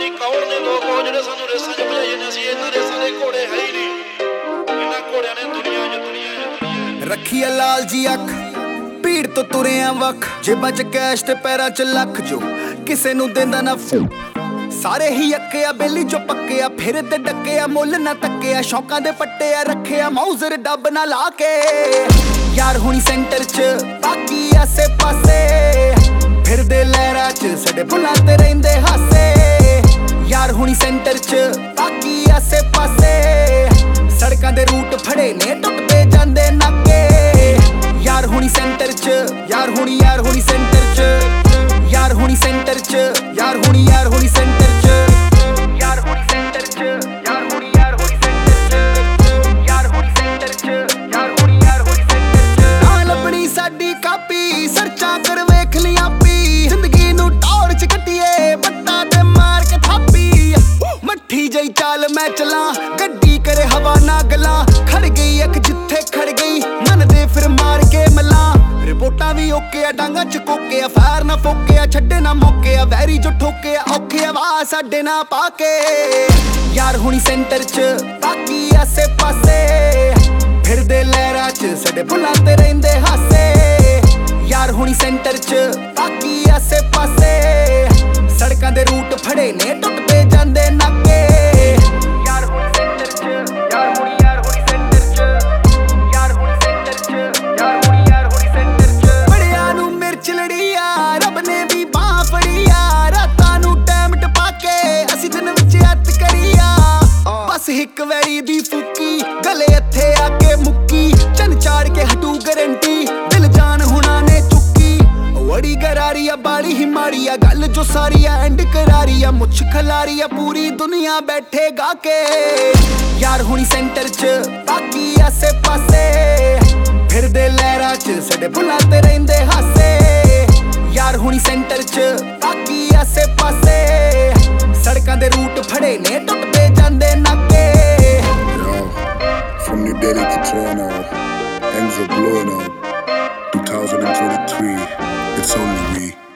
ਨਹੀਂ ਕੌਣ ਨੇ ਲੋਕ ਉਹ ਜਿਹੜੇ ਸਾਨੂੰ ਰੇਸਾਂ 'ਚ ਭਜਾਈ ਜਾਂਦੇ। ਅਸੀਂ ਇਹਨਾਂ ਰੇਸਾਂ ਦੇ ਘੋੜੇ ਹੈ ਹੀ ਨਹੀਂ, ਇਹਨਾਂ ਘੋੜਿਆਂ ਨੇ ਦੁਨੀਆ ਜਿੱਤਣੀ ਹੈ। ਰੱਖੀ ਆ ਲਾਲ ਜੀ ਅੱਖ, ਭੀੜ ਤੋਂ ਤੁਰਿਆ ਵੱਖ, ਜੇਬਾਂ 'ਚ ਕੈਸ਼ ਤੇ ਪੈਰਾਂ 'ਚ ਲੱਖ, ਜੋ ਕਿਸੇ ਨੂੰ ਦਿੰਦਾ ਨਾ ਸਾਰੇ ਹੀ ਅੱਕੇ ਆ ਬੇਲੀ ਜੋ ਪੱਕੇ ਆ, ਫਿਰ ਤੇ ਡੱਕੇ ਆ ਮੁੱਲ ਨਾ ਤੱਕੇ ਆ, ਸ਼ੌਕਾਂ ਦੇ ਪੱਟੇ ਆ ਰੱਖੇ ਆ ਮੌਜ਼ਰ ਡੱਬ ਨਾ ਲਾ ਕੇ। ਯਾਰ ਹੁਣੀ ਸੈਂਟਰ 'ਚ ਬਾਕੀ ਆਸੇ ਪਾਸੇ, ਫਿਰਦੇ ਲਹਿਰਾਂ 'ਚ ਸਾਡੇ ਬੁੱਲਾਂ ਤੇ ਰਹਿੰਦੇ ਹਾਸੇ। ਯਾਰ ਹੁਣੀ ਸੈਂਟਰ 'ਚ ਬਾਕੀ ਆਸੇ ਪਾਸੇ, ਸੜਕਾਂ ਦੇ ਰੂਟ ਫੜੇ ਨੇ ਟੁੱਟਦੇ ਜਾਂਦੇ ਨਾਕੇ। ਯਾਰ ਹੁਣੀ ਸੈਂਟਰ 'ਚ ਯਾਰ ਹੁਣੀ ਸੈਂਟਰ 'ਚ ਯਾਰ ਹੁਣੀ ਸੈਂਟਰ 'ਚ ਯਾਰ ਹੁਣੀ ਸੈਂਟਰ 'ਚ ਯਾਰ ਹੁਣੀ ਸੈਂਟਰ 'ਚ ਯਾਰ ਹੁਣੀ ਸੈਂਟਰ 'ਚ ਯਾਰ ਹੁਣੀ ਸੈਂਟਰ 'ਚ ਯਾਰ ਹੁਣੀ ਸੈਂਟਰ 'ਚ। ਨਾ ਲੱਭਣੀ ਸਾਡੀ ਕਾਪੀ, ਸਰਚਾਂ ਕਰ ਵੇਖ ਲੀਆਂ ਪੀ, ਜ਼ਿੰਦਗੀ ਨੂੰ ਟੌਰ 'ਚ ਕੱਟੀਏ ਬੱਟਾ ਤੇ ਮਾਰ ਕੇ ਥਾਪੀ। ਮੱਠੀ ਜਈ ਚਾਲ ਮੈਂ ਚਲਾਂ, ਗੱਡੀ ਕਰੇ ਹਵਾ ਨਾ ਗਲਾਂ, ਖੜ ਗਈ ਅੱਖ ਜਿੱਥੇ ਖੜ ਗਈ ਮਨ ਦੇ ਫਿਰ ਮਾਰ ਕੇ ਮਲਾਂ। ਰਿਪੋਰਟਾਂ ਵੀ ਓਕੇ ਆ, ਡਾਂਗਾ ਚ ਕੋਕੇ ਆ, ਫਾਇਰ ਨਾ ਫੋਕੇ ਆ, ਛੱਡੇ ਨਾ ਮੌਕੇ ਆ, ਵੈਰੀ ਜੋ ਠੋਕੇ ਆ ਔਖੇ ਆਵਾਜ਼ ਸਾਡੇ ਨਾ ਪਾ ਕੇ। ਯਾਰ ਹੁਣੀ ਸੈਂਟਰ 'ਚ ਬਾਕੀ ਆਸੇ ਪਾਸੇ, ਫਿਰਦੇ ਲਹਿਰਾਂ 'ਚ ਸਾਡੇ ਬੁੱਲਾਂ ਤੇ ਰਹਿੰਦੇ ਹਾਸੇ। ਯਾਰ ਹੁਣੀ ਸੈਂਟਰ 'ਚ ਬਾਕੀ ਆਸੇ ਪਾਸੇ, ਸੜਕਾਂ ਦੇ ਰੂਟ ਫੜੇ ਨੇ ਟੁੱਟਦੇ ਜਾਂਦੇ ਨਾਕੇ। ਯਾਰ ਹੁਣੀ ਸੈਂਟਰ 'ਚ ਯਾਰ ਹੁਣੀ ਸੈਂਟਰ 'ਚ ਯਾਰ ਹੁਣੀ ਸੈਂਟਰ 'ਚ ਯਾਰ ਹੁਣੀ ਸੈਂਟਰ 'ਚ। ਬੜਿਆਂ ਨੂੰ ਮਿਰਚ ਲੜੀ ਆ, ਰੱਬ ਨੇ ਵੀ ਬਾਂਹ ਫੜੀ ਆ, ਰਾਤਾਂ ਨੂੰ ਟਾਈਮ ਟਪਾ ਕੇ ਅਸੀਂ ਦਿਨ ਵਿੱਚ ਹੱਥ ਕਰੀ ਆ। ਬਸ ਇੱਕ ਵੈਰੀ ਦੀ ਫੂਕੀ ਗਲੇ ਇੱਥੇ ਆ ਕੇ ਮੁੱਕੀ, ਚੰਨ ਚਾੜ ਕੇ ਹਟੂ ਗਰੰਟੀ ਦਿਲ ਜਾਨ ਹੁਣਾ ਨੇ ਚੁੱਕੀ। ਵੜੀ ਗਰਾਰੀ ਆ ਬਾਲੀ ਹੀ ਮਾੜੀ ਆ, ਗੱਲ ਜੋ ਸਾਰੀ ਆ ਐਂਡ ਕਰਾਰੀ ਆ, ਮੁੱਛ ਖਲਾਰੀ ਆ ਪੂਰੀ ਦੁਨੀਆ ਬੈਠੇ ਗਾ ਕੇ। ਯਾਰ ਹੁਣੀ ਸੈਂਟਰ 'ਚ ਬਾਕੀ ਆਸੇ ਪਾਸੇ, ਫਿਰਦੇ ਲਹਿਰਾਂ 'ਚ ਸਾਡੇ ਬੁੱਲਾਂ ਤੇ ਰਹਿੰਦੇ ਹਾਸੇ। ਯਾਰ ਹੁਣੀ ਸੈਂਟਰ 'ਚ ਬਾਕੀ ਆਸੇ ਪਾਸੇ, ਸੜਕਾਂ ਦੇ ਰੂਟ ਫੜੇ ਨੇ ਟੁੱਟਦੇ ਜਾਂਦੇ ਨਾਕੇ। From New Delhi to Toronto, ends are blowing up. 2023, it's only me.